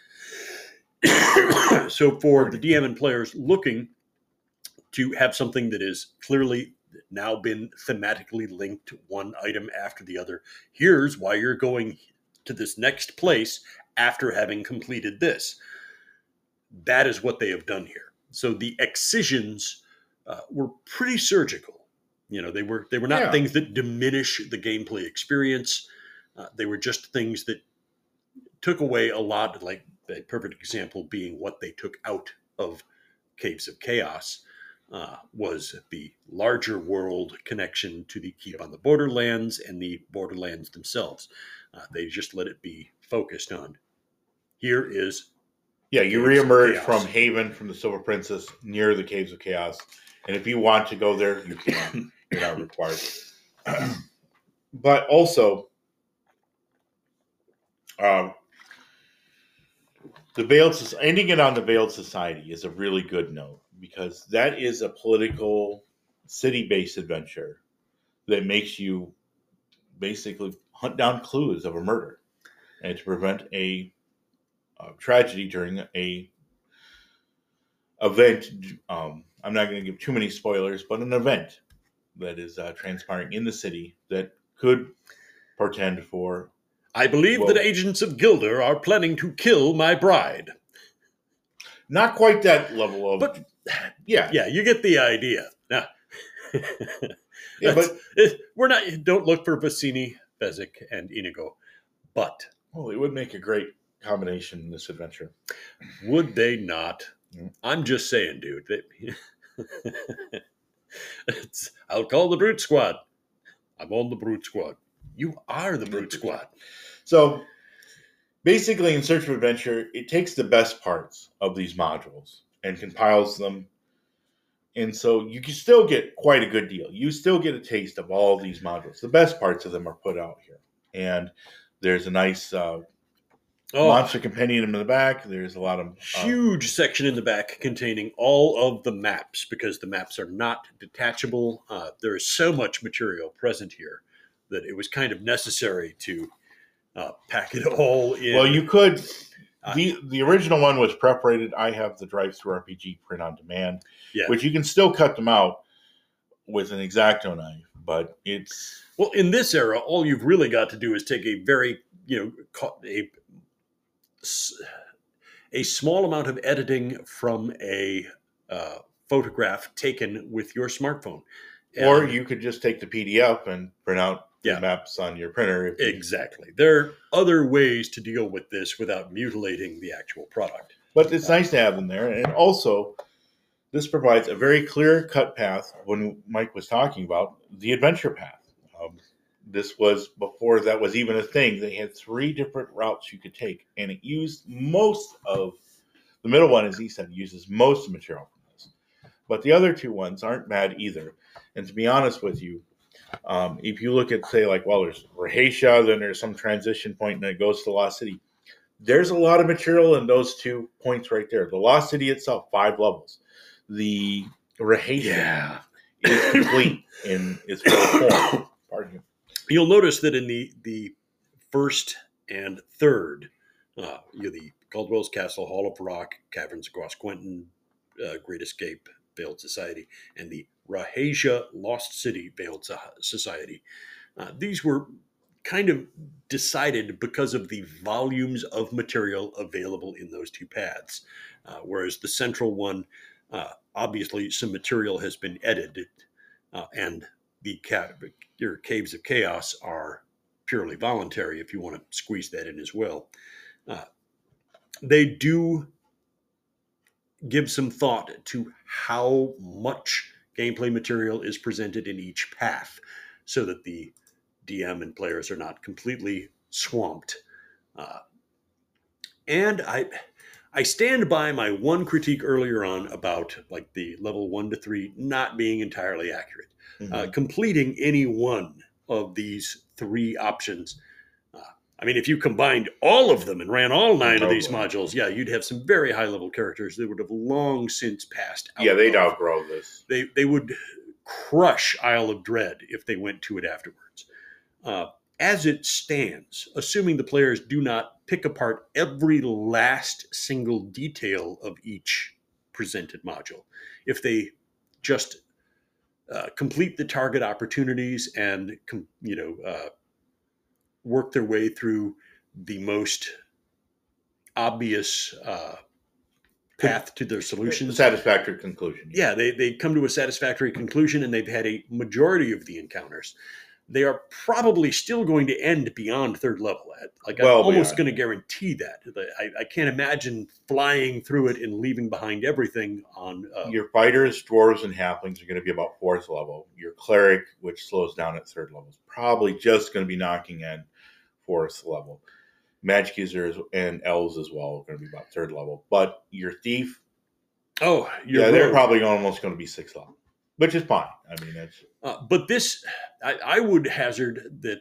So for the DM and players looking to have something that is clearly now been thematically linked to one item after the other, here's why you're going to this next place after having completed this. That is what they have done here. So the excisions were pretty surgical. You know, they were not things that diminish the gameplay experience. They were just things that took away a lot, like a perfect example being what they took out of Caves of Chaos was the larger world connection to the Keep on the Borderlands and the Borderlands themselves. They just let it be focused on. Here is... Yeah, you reemerge from Haven, from the Silver Princess, near the Caves of Chaos. And if you want to go there, you can. You're not required. But also, ending it on the Veiled Society is a really good note, because that is a political, city-based adventure that makes you basically hunt down clues of a murder and to prevent a tragedy during a event. I'm not going to give too many spoilers, but an event that is transpiring in the city that could portend for... I believe that agents of Gilder are planning to kill my bride. Not quite that level of... But, yeah, you get the idea. Now, yeah, but... We're not... Don't look for Vicini, Fezzik, and Inigo. But... Well, it would make a great combination in this adventure. Would they not? Mm. I'm just saying, dude. I'll call the Brute Squad. I'm on the Brute Squad. You are the Brute Squad. So, basically, in Search for Adventure, it takes the best parts of these modules and compiles them. And so you can still get quite a good deal. You still get a taste of all of these modules. The best parts of them are put out here. And there's a nice monster compendium in the back. There's a lot of... huge section in the back containing all of the maps, because the maps are not detachable. There is so much material present here that it was kind of necessary to pack it all in. Well, you could... The original one was prep-rated. I have the Drive-Thru RPG print on demand, which you can still cut them out with an X-Acto knife, but it's... Well, in this era, all you've really got to do is take a very, a small amount of editing from a photograph taken with your smartphone. Or you could just take the PDF and print out the maps on your printer. Exactly. There are other ways to deal with this without mutilating the actual product. But it's nice to have them there. And also, this provides a very clear-cut path. When Mike was talking about the adventure path, this was before that was even a thing. They had 3 different routes you could take, and it used most of the middle one, as he said, uses most of the material from this. But the other 2 ones aren't bad either. And to be honest with you, if you look at, say, like, well, there's Rahatia, then there's some transition point, and then it goes to Lost City. There's a lot of material in those 2 points right there. The Lost City itself, 5 levels. The Rahatia is complete in its full form. Pardon me. You'll notice that in the first and third, the Caldwell's Castle, Hall of Rock, Caverns of Gros-Quentin, Great Escape, Veiled Society, and the Rahatia Lost City Veiled Society. These were kind of decided because of the volumes of material available in those 2 paths. Whereas the central one, obviously some material has been edited, and your Caves of Chaos are purely voluntary if you want to squeeze that in as well. They do give some thought to how much gameplay material is presented in each path so that the DM and players are not completely swamped. And I stand by my one critique earlier on about like the level 1 to 3 not being entirely accurate. Completing any one of these 3 options. I mean, if you combined all of them and ran all 9 of these modules, yeah, you'd have some very high level characters that would have long since passed out. Yeah, they'd outgrow this. They would crush Isle of Dread if they went to it afterwards. As it stands, assuming the players do not pick apart every last single detail of each presented module, if they just complete the target opportunities and work their way through the most obvious path to their solutions. Satisfactory conclusion. Yeah, they come to a satisfactory conclusion and they've had a majority of the encounters. They are probably still going to end beyond 3rd level. I'm almost going to guarantee that. I can't imagine flying through it and leaving behind everything on... Your fighters, dwarves, and halflings are going to be about 4th level. Your cleric, which slows down at 3rd level, is probably just going to be knocking at 4th level. Magic users and elves as well are going to be about 3rd level. But your thief... they're probably almost going to be 6th level. Which is fine. I mean, that's... but this, I would hazard that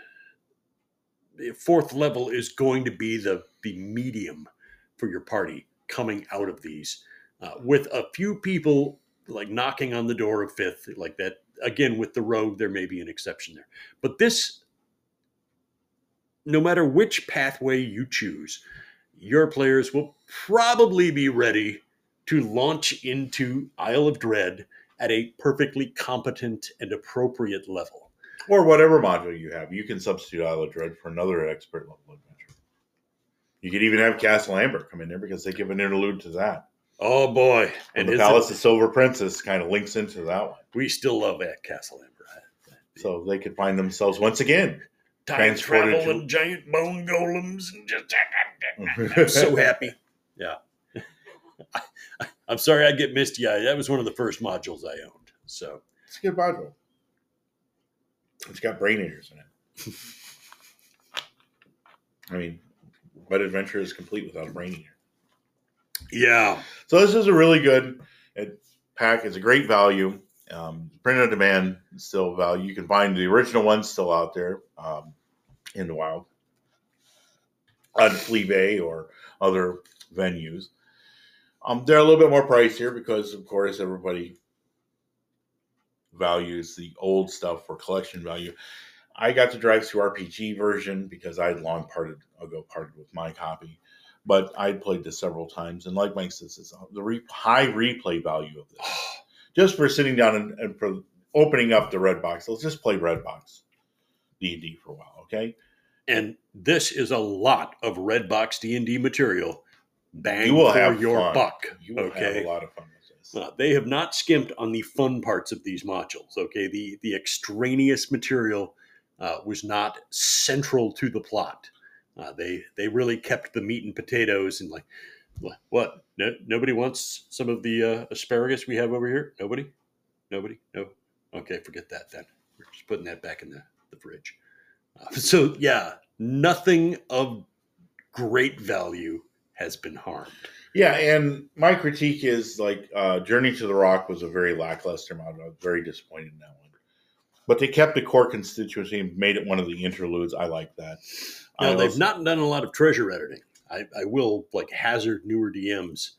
4th level is going to be the medium for your party coming out of these, with a few people like knocking on the door of 5th, like that. Again, with the rogue, there may be an exception there. But this, no matter which pathway you choose, your players will probably be ready to launch into Isle of Dread at a perfectly competent and appropriate level. Or whatever module you have. You can substitute Isle of Dread for another expert level adventure. You could even have Castle Amber come in there because they give an interlude to that. Oh, boy. And the Palace of Silver Princess kind of links into that one. We still love that Castle Amber. So they could find themselves once again time travel and giant bone golems. And just, I'm so happy. Yeah. I'm sorry I get misty-eyed. That was one of the first modules I owned. So it's a good module. It's got brain eaters in it. I mean, what adventure is complete without a brain eater? Yeah. So this is a really good pack. It's a great value. Print on demand is still value. You can find the original ones still out there in the wild on Flea or other venues. They're a little bit more pricier because, of course, everybody values the old stuff for collection value. I got the Drive-Thru RPG version because I had long parted with my copy. But I played this several times. And like Mike says, it's the high replay value of this. Just for sitting down and for opening up the Red Box. Let's just play Red Box D&D for a while, okay? And this is a lot of Red Box D&D material. Bang you will for have your fun. buck. You will have a lot of fun with this. They have not skimped on the fun parts of these modules. Okay, the extraneous material was not central to the plot. They really kept the meat and potatoes and like, what? No, nobody wants some of the asparagus we have over here? Nobody? No? Okay, forget that then. We're just putting that back in the fridge. So yeah, nothing of great value has been harmed. Yeah, and my critique is like Journey to the Rock was a very lackluster model. I was very disappointed in that one. But they kept the core constituency and made it one of the interludes. I like that. Now, they've not done a lot of treasure editing. I will hazard newer DMs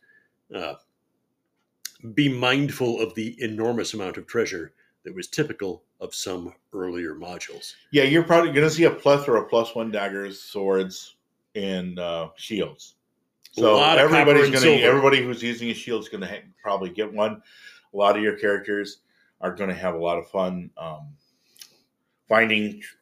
be mindful of the enormous amount of treasure that was typical of some earlier modules. Yeah, you're probably going to see a plethora of +1 daggers, swords, and shields. So everybody who's using a shield is going to probably get one. A lot of your characters are going to have a lot of fun finding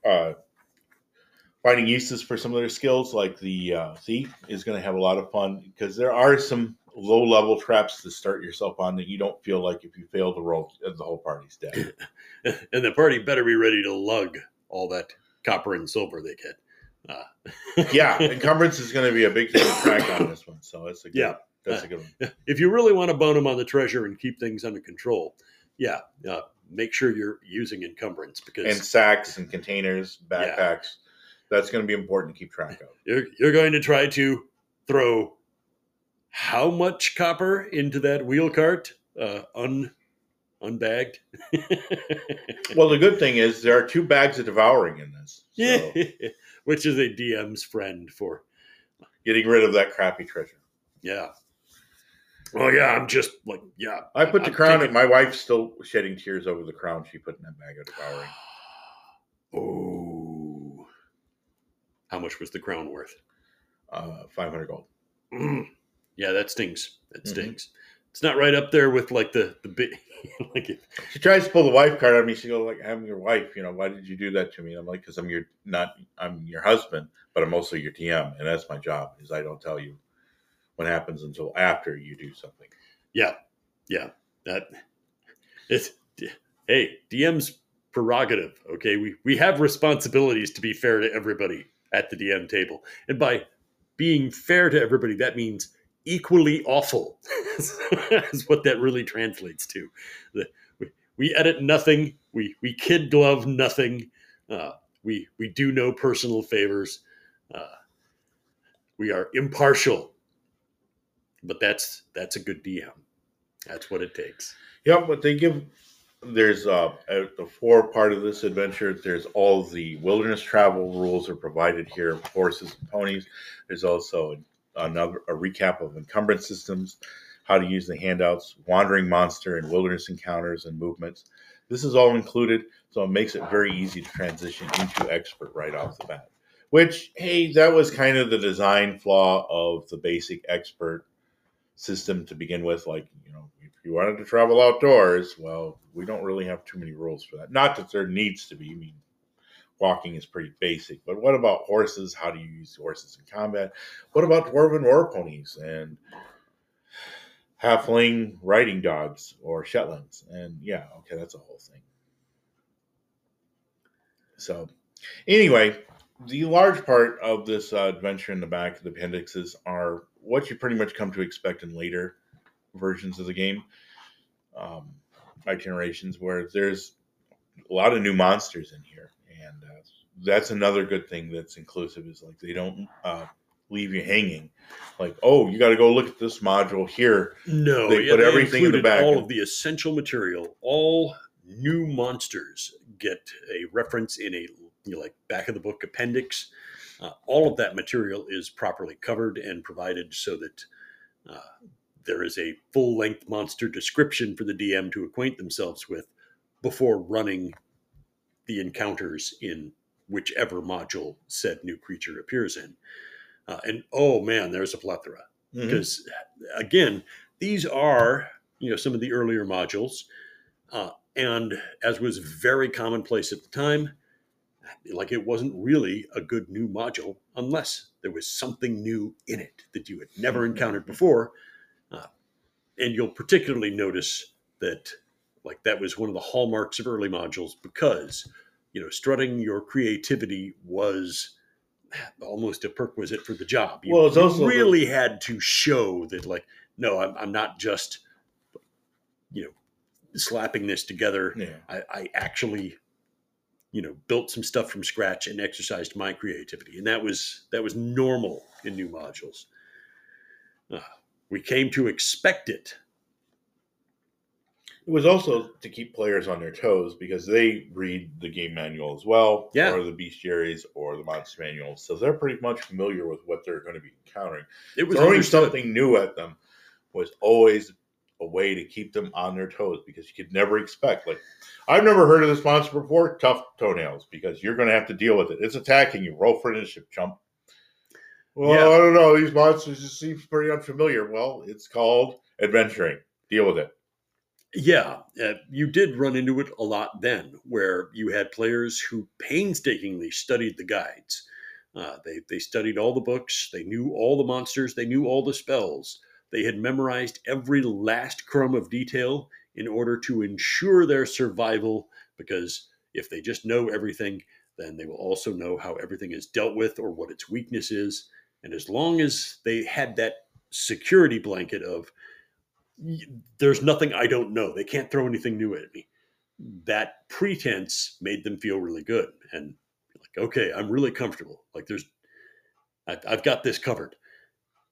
uses for some of their skills. Like the thief is going to have a lot of fun because there are some low-level traps to start yourself on that you don't feel like if you fail to roll, the whole party's dead. And the party better be ready to lug all that copper and silver they get. Yeah, encumbrance is going to be a big thing to track on this one. So that's a good one. If you really want to bone them on the treasure and keep things under control, make sure you're using encumbrance and sacks and containers, backpacks. That's going to be important to keep track of. You're going to try to throw how much copper into that wheel cart, unbagged. Well, the good thing is there are 2 bags of devouring in this. So Which is a DM's friend for, getting rid of that crappy treasure. yeah. Oh yeah, I'm just like, yeah. I put the I'm crown thinking- my wife's still shedding tears over the crown she put in that bag of devouring. Oh. How much was the crown worth? 500 gold. Yeah, that stings. That Mhm. stings. It's not right up there with like the bit like it, She tries to pull the wife card on me. She goes like, "I'm your wife. Why did you do that to me?" And I'm like, "Because I'm your husband, but I'm also your TM, and that's my job. Is I don't tell you what happens until after you do something." yeah. That it's hey, DM's prerogative. Okay, we have responsibilities to be fair to everybody at the DM table, and by being fair to everybody, that means equally awful. Is what that really translates to. We edit nothing. We kid glove nothing. We do no personal favors. Uh, we are impartial, but that's a good DM. That's what it takes. Yeah, but they give there's at the 4 part of this adventure. There's all the wilderness travel rules are provided here, horses and ponies. There's also a recap of encumbrance systems, how to use the handouts, wandering monster and wilderness encounters and movements. This is all included, so it makes it very easy to transition into expert right off the bat. Which, hey, that was kind of the design flaw of the basic expert system to begin with. Like, if you wanted to travel outdoors, well, we don't really have too many rules for that. Not that there needs to be. I mean, walking is pretty basic. But what about horses? How do you use horses in combat? What about dwarven war ponies and halfling riding dogs or Shetlands? And yeah, okay, that's a whole thing. So anyway, the large part of this adventure in the back of the appendixes are what you pretty much come to expect in later versions of the game, generations, where there's a lot of new monsters in here, and that's another good thing that's inclusive. Is like they don't leave you hanging, like, oh, you got to go look at this module here. No, They put everything in the back. All of the essential material. All new monsters get a reference in a like back of the book appendix. All of that material is properly covered and provided so that there is a full-length monster description for the DM to acquaint themselves with before running the encounters in whichever module said new creature appears in. And oh man, there's a plethora. Because again, these are some of the earlier modules, and as was very commonplace at the time, like it wasn't really a good new module unless there was something new in it that you had never encountered before. And you'll particularly notice that like that was one of the hallmarks of early modules because strutting your creativity was almost a perquisite for the job. You really had to show that like, no, I'm not just slapping this together. Yeah. I actually built some stuff from scratch and exercised my creativity, and that was normal in new modules. We came to expect it. It was also to keep players on their toes because they read the game manual as well, or the bestiaries or the monster manual, so they're pretty much familiar with what they're going to be encountering. Throwing something new at them was always a way to keep them on their toes because you could never expect. Like, I've never heard of this monster before. Tough toenails, because you're going to have to deal with it. It's attacking you. Roll for initiative, chump. Well, I don't know. These monsters just seem pretty unfamiliar. Well, it's called adventuring. Deal with it. Yeah, you did run into it a lot then, where you had players who painstakingly studied the guides. They studied all the books. They knew all the monsters. They knew all the spells. They had memorized every last crumb of detail in order to ensure their survival, because if they just know everything, then they will also know how everything is dealt with or what its weakness is. And as long as they had that security blanket of, there's nothing I don't know, they can't throw anything new at me, that pretense made them feel really good. And like, okay, I'm really comfortable. Like I've got this covered.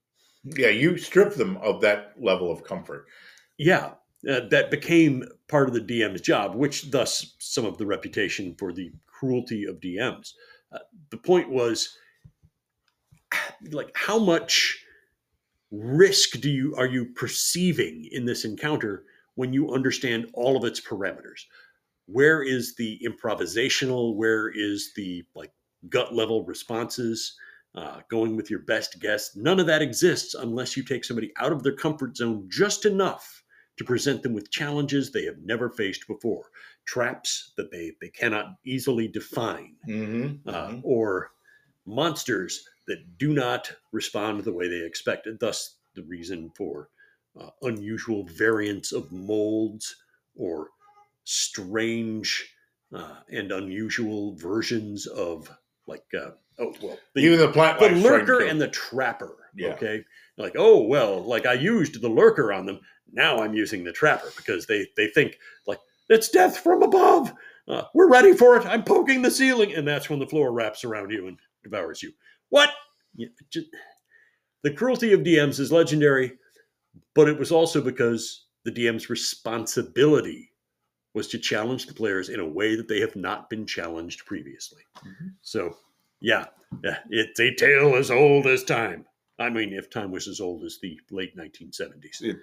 Yeah, you strip them of that level of comfort. Yeah, that became part of the DM's job, which thus some of the reputation for the cruelty of DMs. The point was, like, how much risk are you perceiving in this encounter when you understand all of its parameters? Where is the improvisational? Where is the like gut level responses? Going with your best guess. None of that exists unless you take somebody out of their comfort zone just enough to present them with challenges they have never faced before, traps that they cannot easily define, or monsters that do not respond the way they expected. Thus, the reason for unusual variants of molds or strange and unusual versions of even the plant the life lurker and the trapper. Yeah. Okay, like, oh well, like I used the lurker on them, now I'm using the trapper because they think like it's death from above. We're ready for it. I'm poking the ceiling, and that's when the floor wraps around you and devours you. What? The cruelty of DMs is legendary, but it was also because the DM's responsibility was to challenge the players in a way that they have not been challenged previously. So, yeah, it's a tale as old as time. I mean, if time was as old as the late 1970s.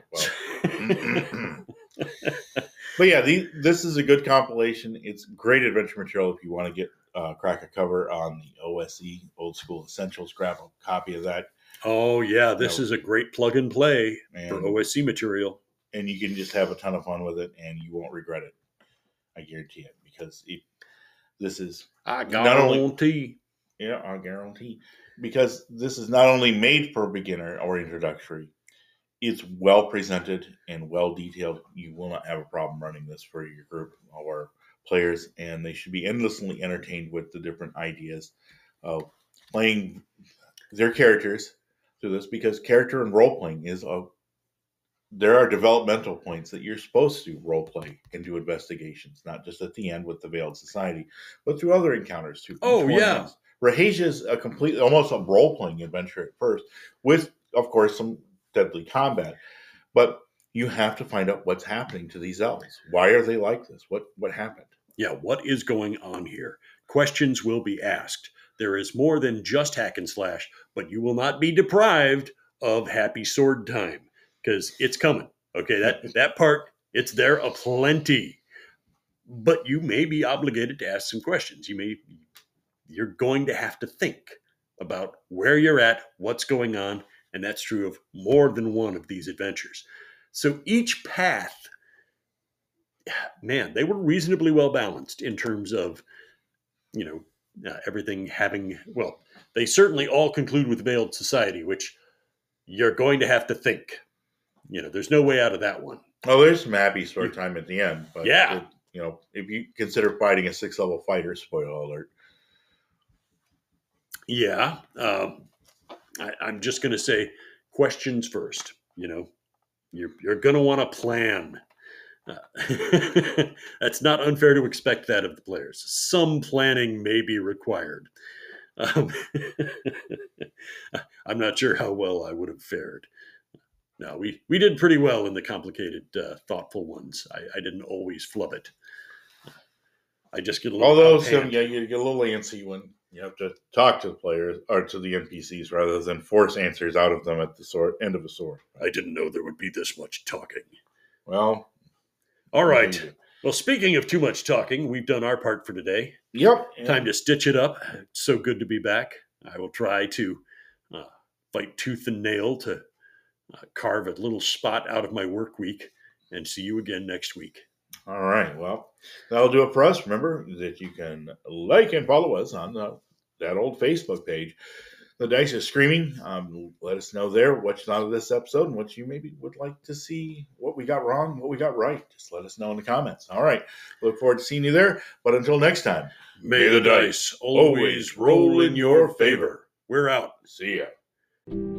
But yeah, this is a good compilation. It's great adventure material if you want to get crack a cover on the OSE Old School Essentials. Grab a copy of that. Oh yeah, this is a great plug and play for OSC material, and you can just have a ton of fun with it, and you won't regret it. I guarantee it, because this is I guarantee. I guarantee, because this is not only made for beginner or introductory. It's well presented and well detailed. You will not have a problem running this for your group or players, and they should be endlessly entertained with the different ideas of playing their characters through this, because character and role playing there are developmental points that you're supposed to role play and do investigations, not just at the end with the Veiled Society, but through other encounters too. Rahasia is almost a role playing adventure at first, with of course some deadly combat, but you have to find out what's happening to these elves. Why are they like this? What happened? Yeah, what is going on here? Questions will be asked. There is more than just hack and slash, but you will not be deprived of happy sword time, because it's coming. Okay, that part, it's there aplenty. But you may be obligated to ask some questions. You're going to have to think about where you're at, what's going on, and that's true of more than one of these adventures. So each path, man, they were reasonably well balanced in terms of, everything having, well, they certainly all conclude with Veiled Society, which you're going to have to think. There's no way out of that one. Oh, there's some happy sword time at the end. But yeah. If you consider fighting a 6-level fighter, spoiler alert. Yeah. I'm just going to say questions first. You're going to want to plan. That's not unfair to expect that of the players. Some planning may be required. I'm not sure how well I would have fared. No, we did pretty well in the complicated, thoughtful ones. I didn't always flub it. I just get a little. You get a little antsy when you have to talk to the players or to the NPCs rather than force answers out of them at the end of a sword. I didn't know there would be this much talking. Well, all right. Well, speaking of too much talking, we've done our part for today. Yep. Time to stitch it up. It's so good to be back. I will try to fight tooth and nail to carve a little spot out of my work week, and see you again next week. All right. Well, that'll do it for us. Remember that you can like and follow us on that old Facebook page. The Dice is Screaming. Let us know there what you thought of this episode and what you maybe would like to see, what we got wrong, what we got right. Just let us know in the comments. All right. Look forward to seeing you there. But until next time, may the dice always roll in your favor. We're out. See ya.